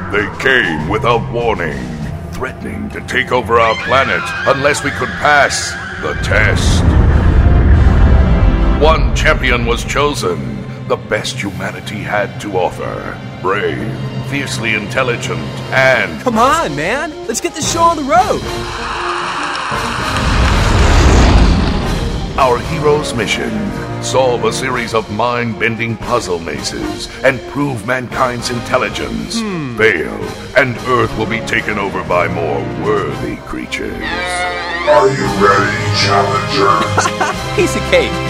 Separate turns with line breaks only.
They came without warning, threatening to take over our planet unless we could pass the test. One champion was chosen, the best humanity had to offer. Brave, fiercely intelligent, and...
Come on, man! Let's get this show on the road!
Our hero's mission: solve a series of mind-bending puzzle mazes and prove mankind's intelligence. Fail, and Earth will be taken over by more worthy creatures.
Are you ready, Challenger?
Piece of cake!